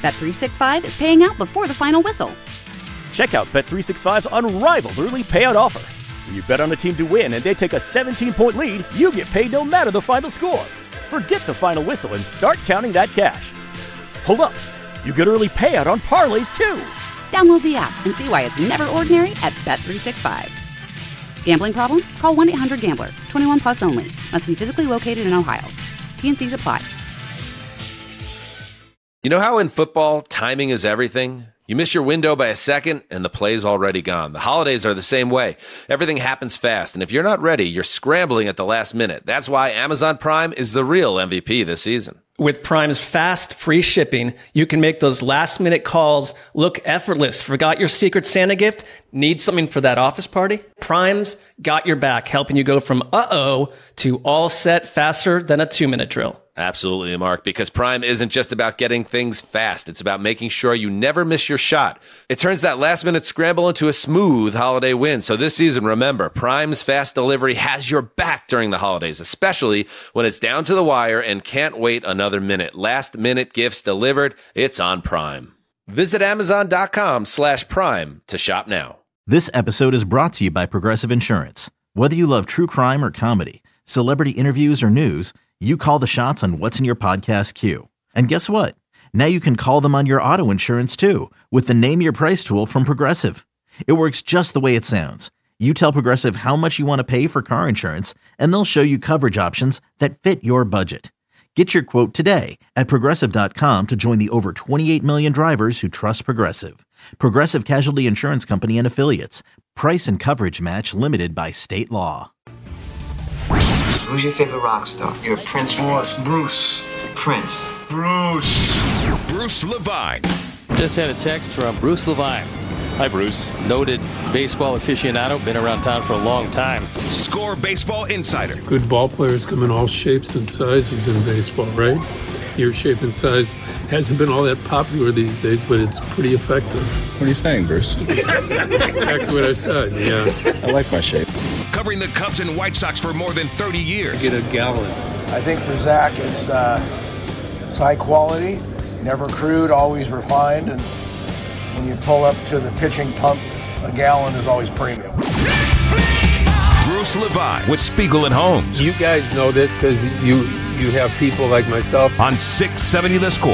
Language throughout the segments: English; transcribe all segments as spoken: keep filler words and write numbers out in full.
Bet three sixty-five is paying out before the final whistle. Check out Bet three sixty-five's unrivaled early payout offer. When you bet on a team to win and they take a seventeen-point lead, you get paid no matter the final score. Forget the final whistle and start counting that cash. Hold up. You get early payout on parlays, too. Download the app and see why it's never ordinary at Bet three sixty-five. Gambling problem? Call one eight hundred gambler. twenty-one plus only. Must be physically located in Ohio. T N Cs apply. You know how in football, timing is everything? You miss your window by a second, and the play's already gone. The holidays are the same way. Everything happens fast, and if you're not ready, you're scrambling at the last minute. That's why Amazon Prime is the real M V P this season. With Prime's fast, free shipping, you can make those last-minute calls look effortless. Forgot your Secret Santa gift? Need something for that office party? Prime's got your back, helping you go from uh-oh to all set faster than a two-minute drill. Absolutely, Mark, because Prime isn't just about getting things fast. It's about making sure you never miss your shot. It turns that last-minute scramble into a smooth holiday win. So this season, remember, Prime's fast delivery has your back during the holidays, especially when it's down to the wire and can't wait another minute. Last-minute gifts delivered, it's on Prime. Visit Amazon.com slash Prime to shop now. This episode is brought to you by Progressive Insurance. Whether you love true crime or comedy, celebrity interviews or news, you call the shots on what's in your podcast queue. And guess what? Now you can call them on your auto insurance too with the Name Your Price tool from Progressive. It works just the way it sounds. You tell Progressive how much you want to pay for car insurance, and they'll show you coverage options that fit your budget. Get your quote today at Progressive dot com to join the over twenty-eight million drivers who trust Progressive. Progressive Casualty Insurance Company and Affiliates. Price and coverage match limited by state law. Who's your favorite rock star? You're a Prince fan? Boss, Bruce. Prince. Bruce. Bruce Levine. Just had a text from Bruce Levine. Hi, Bruce. Noted baseball aficionado, been around town for a long time. Score Baseball Insider. Good ball players come in all shapes and sizes in baseball, right? Your shape and size hasn't been all that popular these days, but it's pretty effective. What are you saying, Bruce? Exactly what I said, yeah. I like my shape. Covering the Cubs and White Sox for more than thirty years. Get a gallon. I think for Zach, it's, uh, it's high quality, never crude, always refined, and when you pull up to the pitching pump, a gallon is always premium. Bruce Levine with Spiegel and Holmes. You guys know this because you you have people like myself. On six seventy The Score.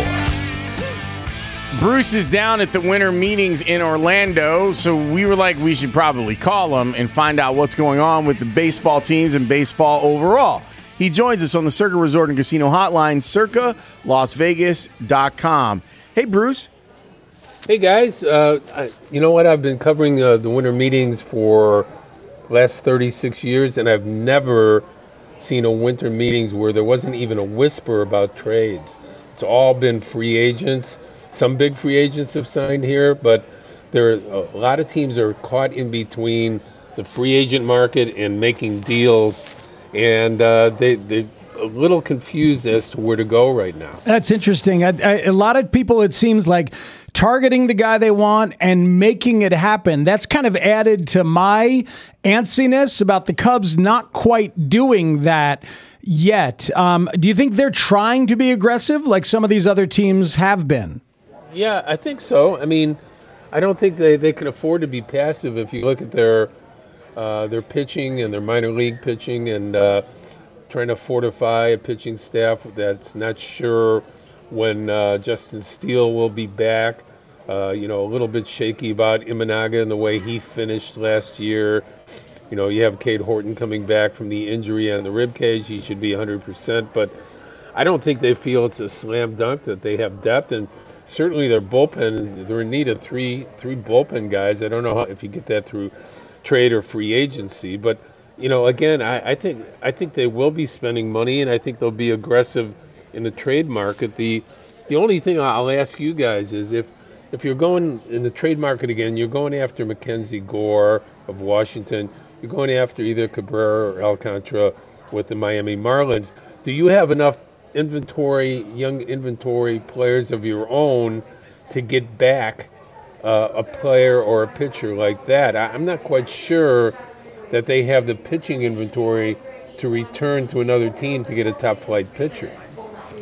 Bruce is down at the winter meetings in Orlando, so we were like, we should probably call him and find out what's going on with the baseball teams and baseball overall. He joins us on the Circa Resort and Casino Hotline, circa las vegas dot com. Hey, Bruce. Hey, guys. Uh, I, you know what? I've been covering uh, the winter meetings for the last thirty-six years, and I've never seen a winter meetings where there wasn't even a whisper about trades. It's all been free agents. Some big free agents have signed here, but there are a lot of teams are caught in between the free agent market and making deals, and uh, they they're a little confused as to where to go right now. That's interesting. I, I, a lot of people, it seems like, targeting the guy they want and making it happen. That's kind of added to my antsiness about the Cubs not quite doing that yet. Um, do you think they're trying to be aggressive like some of these other teams have been? Yeah, I think so. I mean, I don't think they, they can afford to be passive if you look at their uh, their pitching and their minor league pitching and uh, trying to fortify a pitching staff that's not sure when uh, Justin Steele will be back. Uh, you know, a little bit shaky about Imanaga and the way he finished last year. You know, you have Cade Horton coming back from the injury on the rib cage. He should be one hundred percent, but I don't think they feel it's a slam dunk that they have depth, and certainly their bullpen, they're in need of three three bullpen guys. I don't know how, if you get that through trade or free agency, but you know, again, I, I think I think they will be spending money, and I think they'll be aggressive in the trade market. The the only thing I'll ask you guys is if if you're going in the trade market again, you're going after Mackenzie Gore of Washington, you're going after either Cabrera or Alcantara with the Miami Marlins. Do you have enough inventory, young inventory players of your own to get back uh, a player or a pitcher like that? I, I'm not quite sure that they have the pitching inventory to return to another team to get a top flight pitcher.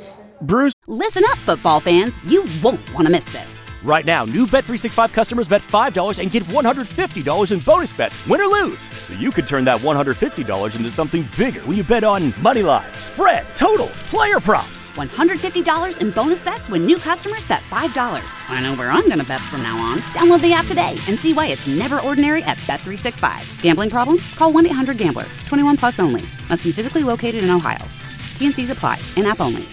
Bruce? Listen up, football fans. You won't want to miss this. Right now, new Bet three sixty-five customers bet five dollars and get one hundred fifty dollars in bonus bets, win or lose. So you could turn that one hundred fifty dollars into something bigger when you bet on money line, spread, totals, player props. one hundred fifty dollars in bonus bets when new customers bet five dollars. I know where I'm going to bet from now on. Download the app today and see why it's never ordinary at Bet three sixty-five. Gambling problem? Call one eight hundred gambler. twenty-one plus only. Must be physically located in Ohio. T N Cs apply. In-app only.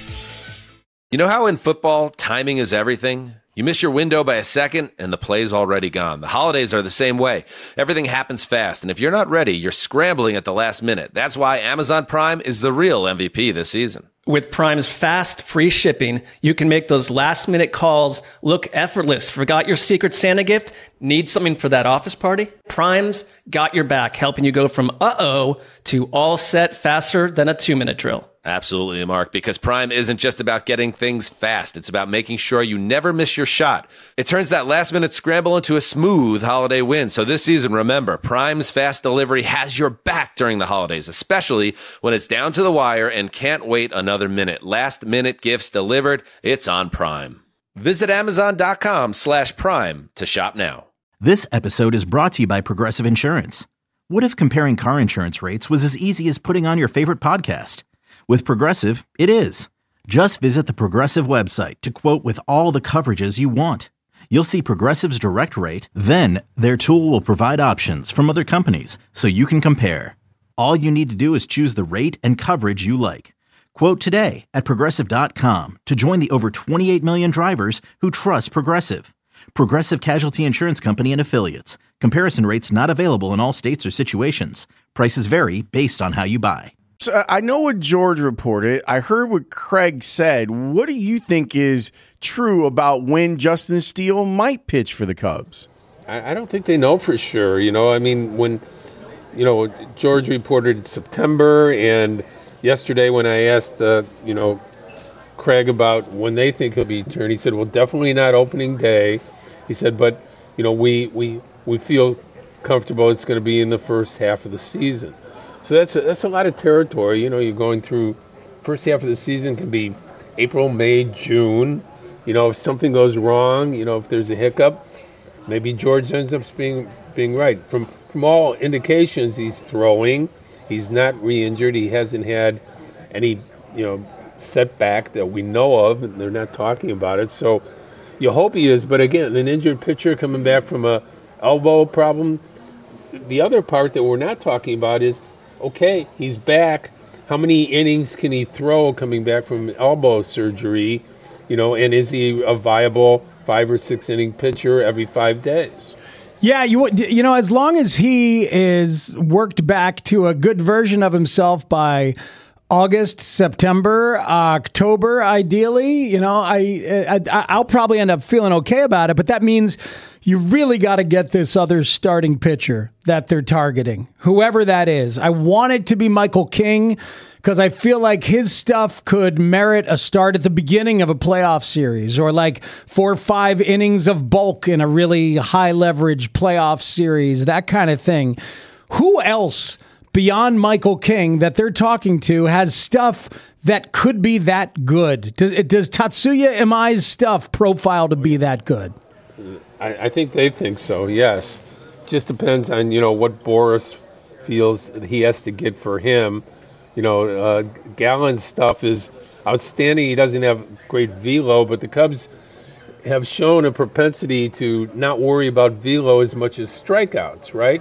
You know how in football, timing is everything? You miss your window by a second, and the play's already gone. The holidays are the same way. Everything happens fast, and if you're not ready, you're scrambling at the last minute. That's why Amazon Prime is the real M V P this season. With Prime's fast, free shipping, you can make those last-minute calls look effortless. Forgot your Secret Santa gift? Need something for that office party? Prime's got your back, helping you go from uh-oh to all set faster than a two-minute drill. Absolutely, Mark, because Prime isn't just about getting things fast. It's about making sure you never miss your shot. It turns that last-minute scramble into a smooth holiday win. So this season, remember, Prime's fast delivery has your back during the holidays, especially when it's down to the wire and can't wait another minute. Last-minute gifts delivered. It's on Prime. Visit Amazon.com slash Prime to shop now. This episode is brought to you by Progressive Insurance. What if comparing car insurance rates was as easy as putting on your favorite podcast? With Progressive, it is. Just visit the Progressive website to quote with all the coverages you want. You'll see Progressive's direct rate, then their tool will provide options from other companies so you can compare. All you need to do is choose the rate and coverage you like. Quote today at Progressive dot com to join the over twenty-eight million drivers who trust Progressive. Progressive Casualty Insurance Company and Affiliates. Comparison rates not available in all states or situations. Prices vary based on how you buy. So I know what George reported. I heard what Craig said. What do you think is true about when Justin Steele might pitch for the Cubs? I, I don't think they know for sure. You know, I mean, when, you know, George reported September, and yesterday when I asked, uh, you know, Craig about when they think he'll be turned, he said, well, definitely not opening day. He said, but, you know, we, we, we feel comfortable it's going to be in the first half of the season. So that's a, that's a lot of territory. You know, you're going through first half of the season can be April, May, June. You know, if something goes wrong, you know, if there's a hiccup, maybe George ends up being being right. From from all indications, he's throwing. He's not re-injured. He hasn't had any, you know, setback that we know of, and they're not talking about it. So you hope he is. But again, an injured pitcher coming back from a elbow problem. The other part that we're not talking about is, okay, he's back. How many innings can he throw coming back from elbow surgery? You know, and is he a viable five or six inning pitcher every five days? Yeah, you you know, as long as he is worked back to a good version of himself by August, September, October, ideally, you know, I, I I'll probably end up feeling okay about it. But that means you really got to get this other starting pitcher that they're targeting, whoever that is. I want it to be Michael King because I feel like his stuff could merit a start at the beginning of a playoff series, or like four or five innings of bulk in a really high leverage playoff series, that kind of thing. Who else beyond Michael King that they're talking to has stuff that could be that good? Does, does Tatsuya Imai's stuff profile to be that good? I, I think they think so, yes. Just depends on, you know, what Boris feels that he has to get for him. You know, uh, Gallen's stuff is outstanding. He doesn't have great velo, but the Cubs have shown a propensity to not worry about velo as much as strikeouts, right?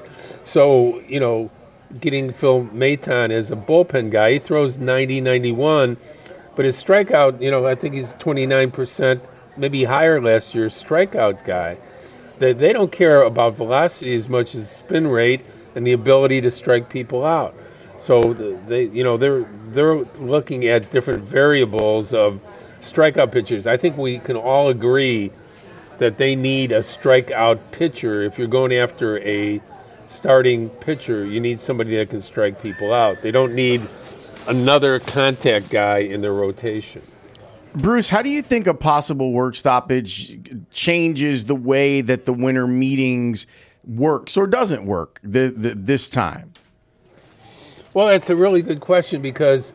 So, you know, getting Phil Maton as a bullpen guy, he throws ninety, ninety-one, but his strikeout, you know, I think he's twenty-nine percent, maybe higher last year, strikeout guy. They, they don't care about velocity as much as spin rate and the ability to strike people out. So they, you know, they're they're looking at different variables of strikeout pitchers. I think we can all agree that they need a strikeout pitcher. If you're going after a starting pitcher, you need somebody that can strike people out. They don't need another contact guy in their rotation. Bruce, how do you think a possible work stoppage changes the way that the winter meetings works or doesn't work the, the, this time? Well, that's a really good question because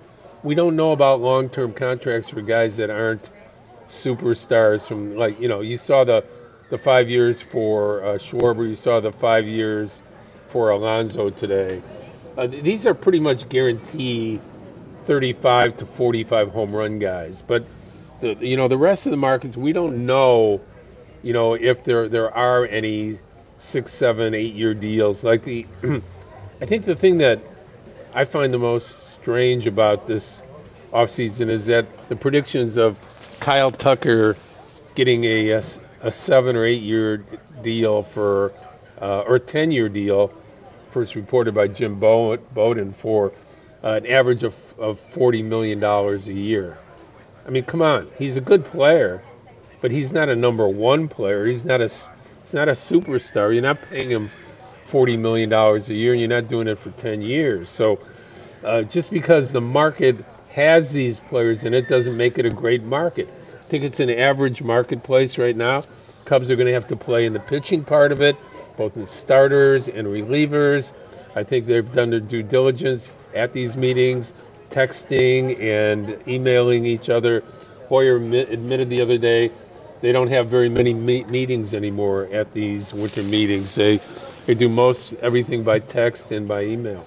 we don't know about long-term contracts for guys that aren't superstars. From like you know, you saw the the five years for uh, Schwarber, you saw the five years for Alonso today. Uh, these are pretty much guaranteed thirty-five to forty-five home run guys. But the you know the rest of the markets, we don't know, you know, if there there are any six, seven, eight year deals. Like the, I think the thing that I find the most strange about this offseason is that the predictions of Kyle Tucker getting a, a, a seven or eight year deal for, uh, or ten year deal, first reported by Jim Bowden for uh, an average of, of forty million dollars a year. I mean, come on, he's a good player, but he's not a number one player. He's not a, he's not a superstar. You're not paying him forty million dollars a year, and you're not doing it for ten years. So uh, just because the market has these players in it doesn't make it a great market. I think it's an average marketplace right now. Cubs are going to have to play in the pitching part of it, both in starters and relievers. I think they've done their due diligence at these meetings, texting and emailing each other. Hoyer admitted the other day they don't have very many meet meetings anymore at these winter meetings. They they do most everything by text and by email.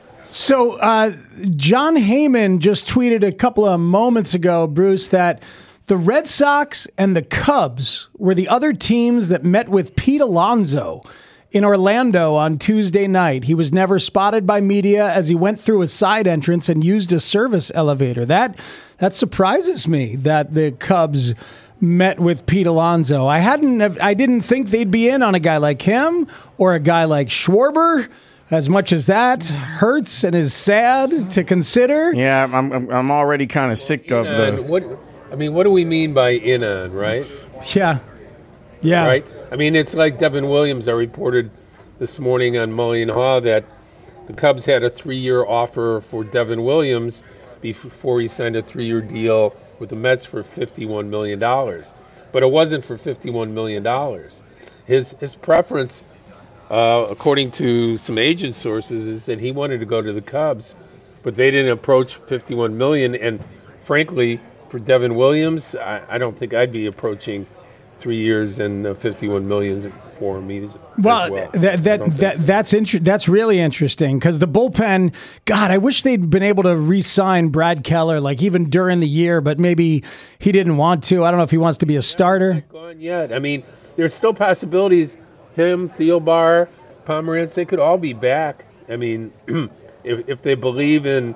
So uh, John Heyman just tweeted a couple of moments ago, Bruce, that the Red Sox and the Cubs were the other teams that met with Pete Alonso in Orlando on Tuesday night. He was never spotted by media as he went through a side entrance and used a service elevator. That that surprises me that the Cubs met with Pete Alonso. I hadn't, I didn't think they'd be in on a guy like him or a guy like Schwarber. As much as that hurts and is sad to consider. Yeah, I'm I'm, I'm already kind of sick of and the. What I mean, what do we mean by in on, right? Yeah, yeah. Right. I mean, it's like Devin Williams. I reported this morning on Mully and Haw that the Cubs had a three-year offer for Devin Williams before he signed a three-year deal with the Mets for fifty-one million dollars. But it wasn't for fifty-one million dollars. His his preference, uh, according to some agent sources, is that he wanted to go to the Cubs, but they didn't approach fifty-one million dollars. And frankly, for Devin Williams, I, I don't think I'd be approaching three years and uh, fifty-one million dollars for him. As well, well. that that, that so. that's inter- that's really interesting because the bullpen. God, I wish they'd been able to re-sign Brad Keller, like even during the year, but maybe he didn't want to. I don't know if he wants to be a starter. Not gone yet. I mean, there's still possibilities. Him, Thielbar, Pomerantz, they could all be back. I mean, if if they believe in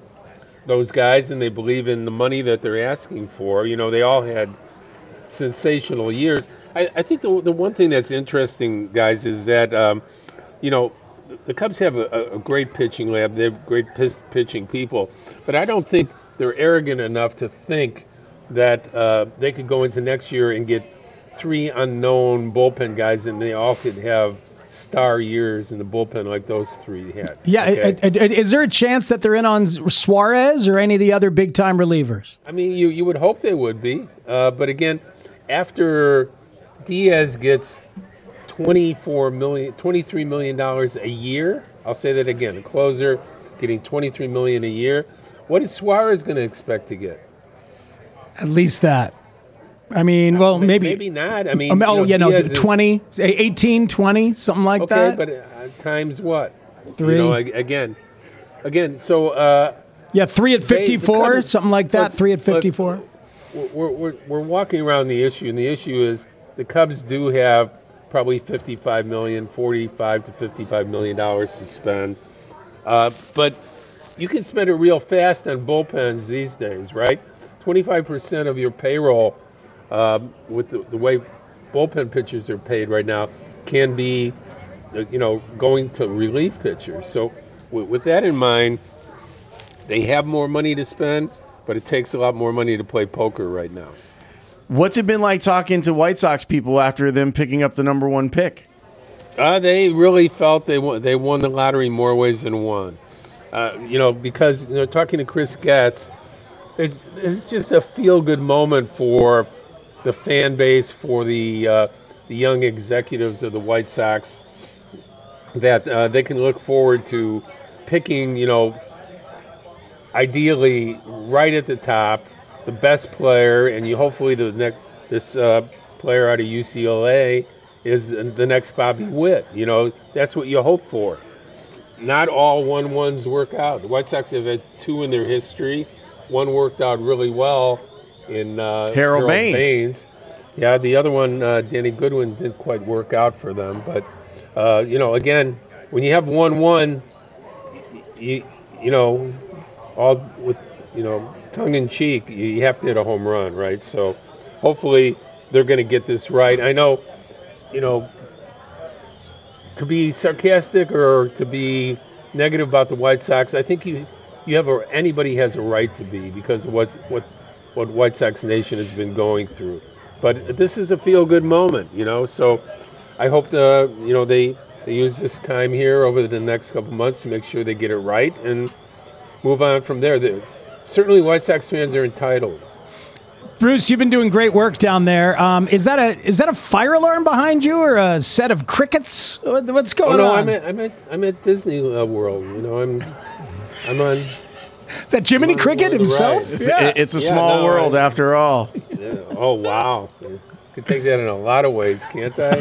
those guys and they believe in the money that they're asking for, you know, they all had sensational years. I, I think the the one thing that's interesting, guys, is that, um, you know, the Cubs have a, a great pitching lab. They have great p- pitching people. But I don't think they're arrogant enough to think that uh, they could go into next year and get three unknown bullpen guys and they all could have star years in the bullpen like those three had. Yeah. Okay? I, I, is there a chance that they're in on Suarez or any of the other big-time relievers? I mean, you, you would hope they would be. Uh, but again, after Diaz gets twenty-four million dollars, twenty-three million dollars a year, I'll say that again, a closer getting twenty-three million dollars a year, what is Suarez going to expect to get? At least that. I mean, well, maybe. Maybe not. I mean, um, oh, you know, yeah, no, Diaz twenty, eighteen, twenty, something like okay, that. Okay, but uh, times what? Three. You know, again, again, so. Uh, yeah, three at fifty-four, they, Cubs, something like that, but, three at fifty-four. We're, we're, we're walking around the issue, and the issue is the Cubs do have probably fifty-five million dollars, forty-five to fifty-five million dollars to spend. Uh, but you can spend it real fast on bullpens these days, right? twenty-five percent of your payroll um, with the, the way bullpen pitchers are paid right now can be, you know, going to relief pitchers. So with, with that in mind, they have more money to spend, but it takes a lot more money to play poker right now. What's it been like talking to White Sox people after them picking up the number one pick? Uh, they really felt they won, they won the lottery more ways than one. Uh, you know, because, you know, talking to Chris Getz, it's, it's just a feel-good moment for the fan base, for the uh, the young executives of the White Sox, that uh, they can look forward to picking, you know, ideally right at the top, the best player, and you hopefully the next this uh, player out of U C L A is the next Bobby Witt. You know, that's what you hope for. Not all one-ones work out. The White Sox have had two in their history. One worked out really well in uh, Harold, Harold Baines. Baines. Yeah, the other one, uh, Danny Goodwin, didn't quite work out for them. But, uh, you know, again, when you have one-one, you, you know, all with, you know, tongue-in-cheek, you have to hit a home run, right? So hopefully they're going to get this right. I know, you know, to be sarcastic or to be negative about the White Sox, I think you you have a, anybody has a right to be because of what's, what what White Sox Nation has been going through. But this is a feel-good moment, you know. So I hope the you know they, they use this time here over the next couple months to make sure they get it right and move on from there. They're, certainly, White Sox fans are entitled. Bruce, you've been doing great work down there. Um, is that a is that a fire alarm behind you, or a set of crickets? What, what's going oh, no, on? I'm at I'm at I'm at Disney uh, World. You know, I'm I'm on. Is that Jiminy Cricket himself? It's, yeah. it's a yeah, small no, world I, after all. Yeah, oh wow, could take that in a lot of ways, can't I?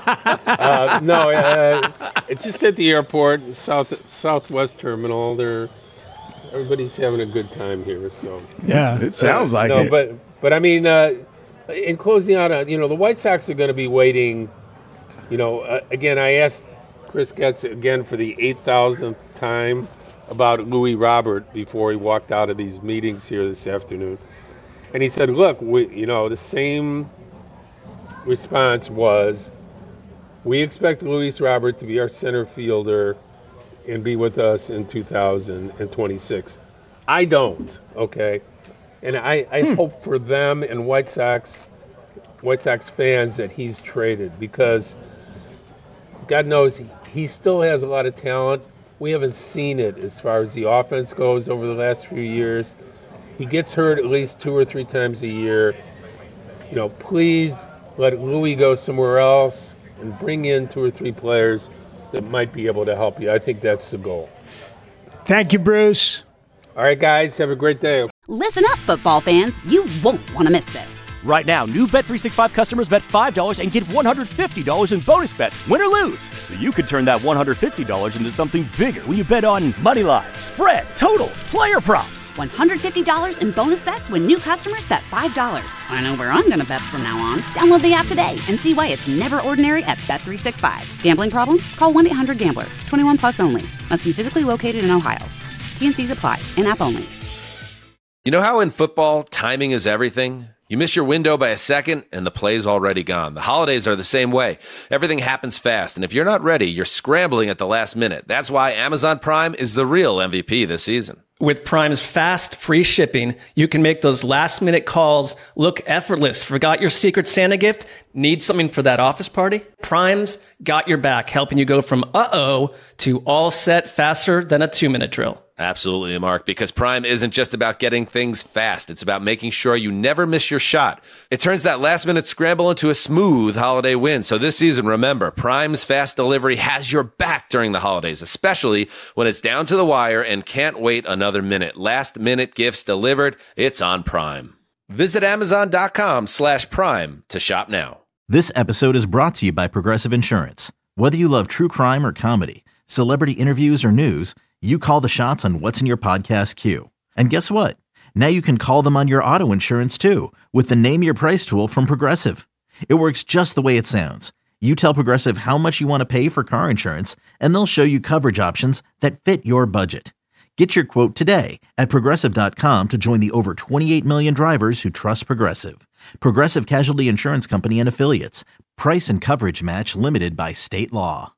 uh, no, uh, it's just at the airport, South Southwest Terminal. They're everybody's having a good time here. So yeah, it sounds like no, it. but but I mean, uh, in closing out, uh, you know, the White Sox are going to be waiting. You know, uh, again, I asked Chris Getz again for the eight thousandth time about Louis Robert before he walked out of these meetings here this afternoon, and he said, "Look, we, you know, the same response was, we expect Luis Robert to be our center fielder and be with us in two thousand twenty-six. I don't, okay? And I, I hmm. hope for them and White Sox, White Sox fans that he's traded because God knows he, he still has a lot of talent. We haven't seen it as far as the offense goes over the last few years. He gets hurt at least two or three times a year. You know, please let Louis go somewhere else and bring in two or three players that might be able to help you. I think that's the goal. Thank you, Bruce. All right, guys, have a great day. Listen up, football fans. You won't want to miss this. Right now, new Bet three sixty-five customers bet five dollars and get one hundred fifty dollars in bonus bets, win or lose. So you could turn that one hundred fifty dollars into something bigger when you bet on money line, spread, totals, player props. one hundred fifty dollars in bonus bets when new customers bet five dollars. I know where I'm going to bet from now on. Download the app today and see why it's never ordinary at Bet three sixty-five. Gambling problem? Call one eight hundred gambler. twenty-one plus only. Must be physically located in Ohio. T and C's apply. In-app only. You know how in football, timing is everything? You miss your window by a second, and the play's already gone. The holidays are the same way. Everything happens fast, and if you're not ready, you're scrambling at the last minute. That's why Amazon Prime is the real M V P this season. With Prime's fast, free shipping, you can make those last-minute calls look effortless. Forgot your Secret Santa gift? Need something for that office party? Prime's got your back, helping you go from uh-oh to all set faster than a two-minute drill. Absolutely, Mark, because Prime isn't just about getting things fast. It's about making sure you never miss your shot. It turns that last-minute scramble into a smooth holiday win. So this season, remember, Prime's fast delivery has your back during the holidays, especially when it's down to the wire and can't wait another minute. Last-minute gifts delivered, it's on Prime. Visit Amazon.com slash Prime to shop now. This episode is brought to you by Progressive Insurance. Whether you love true crime or comedy, celebrity interviews or news, you call the shots on what's in your podcast queue. And guess what? Now you can call them on your auto insurance too with the Name Your Price tool from Progressive. It works just the way it sounds. You tell Progressive how much you want to pay for car insurance, and they'll show you coverage options that fit your budget. Get your quote today at Progressive dot com to join the over twenty-eight million drivers who trust Progressive. Progressive Casualty Insurance Company and Affiliates. Price and coverage match limited by state law.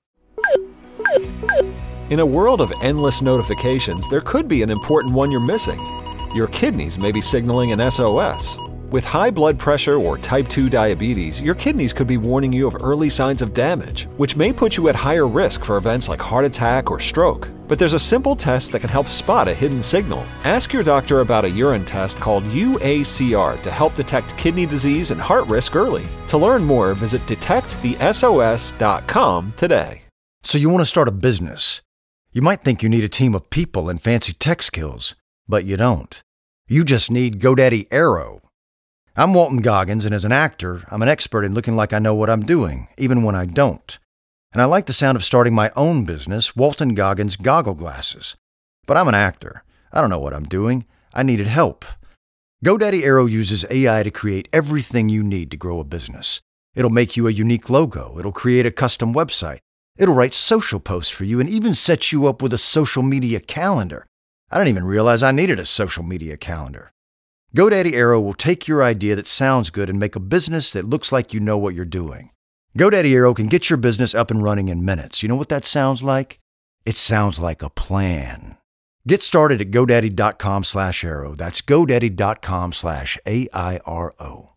In a world of endless notifications, there could be an important one you're missing. Your kidneys may be signaling an S O S. With high blood pressure or type two diabetes, your kidneys could be warning you of early signs of damage, which may put you at higher risk for events like heart attack or stroke. But there's a simple test that can help spot a hidden signal. Ask your doctor about a urine test called U A C R to help detect kidney disease and heart risk early. To learn more, visit detect the S O S dot com today. So you want to start a business? You might think you need a team of people and fancy tech skills. But you don't. You just need GoDaddy Aero. I'm Walton Goggins, and as an actor, I'm an expert in looking like I know what I'm doing, even when I don't. And I like the sound of starting my own business, Walton Goggins Goggle Glasses. But I'm an actor. I don't know what I'm doing. I needed help. GoDaddy Aero uses A I to create everything you need to grow a business. It'll make you a unique logo. It'll create a custom website. It'll write social posts for you and even set you up with a social media calendar. I didn't even realize I needed a social media calendar. GoDaddy Aero will take your idea that sounds good and make a business that looks like you know what you're doing. GoDaddy Aero can get your business up and running in minutes. You know what that sounds like? It sounds like a plan. Get started at GoDaddy.com slash Aero. That's GoDaddy.com slash A I R O.